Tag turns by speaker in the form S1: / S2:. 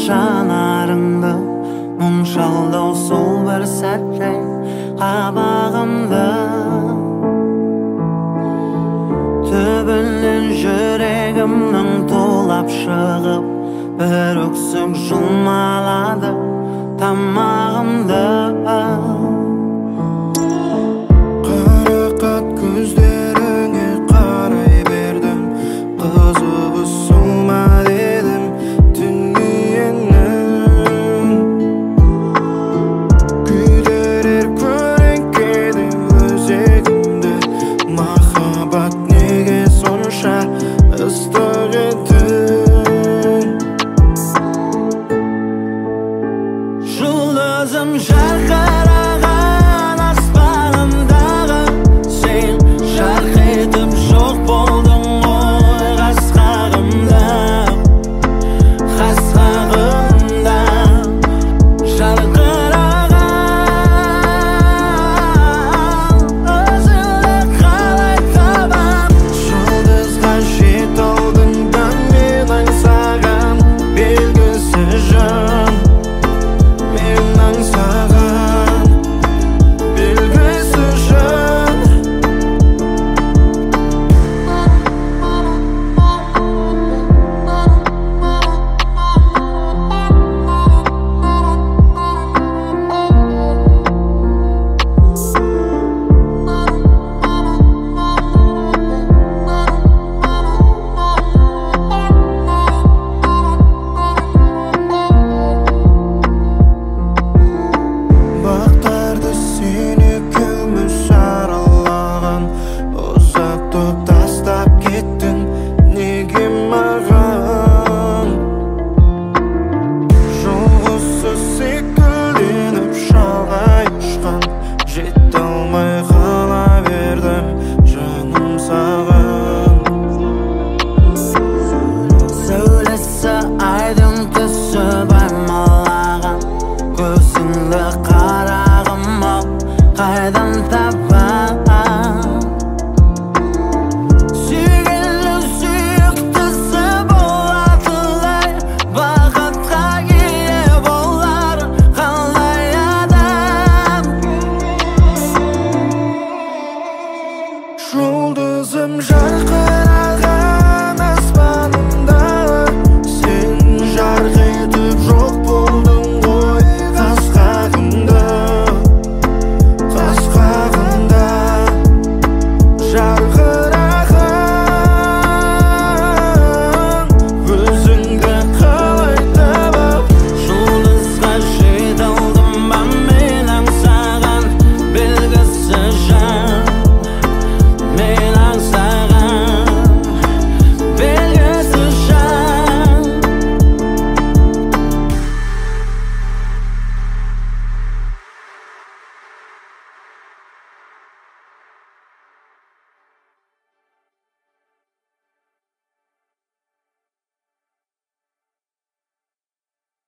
S1: жанарыңды мұң шалдау сол бір сәтте қабағымды түбінен жүрегімнің тулап шығып бір өксік жұлмалады тамағымды
S2: қарақат көздеріңе қарай бердім қызығы сума дедім дүниенің күйдірер көлеңкеде өзегімді махаббат неге сонша ыстық еді
S1: жұлдызым жарқыраған аспанымдағы сен жарқ етіп жоқ болдың ғой қас-қағымда жарқыраған өзіңді қалай табам
S2: жұлдызға жете алдың да мен аңсаған белгісіз жан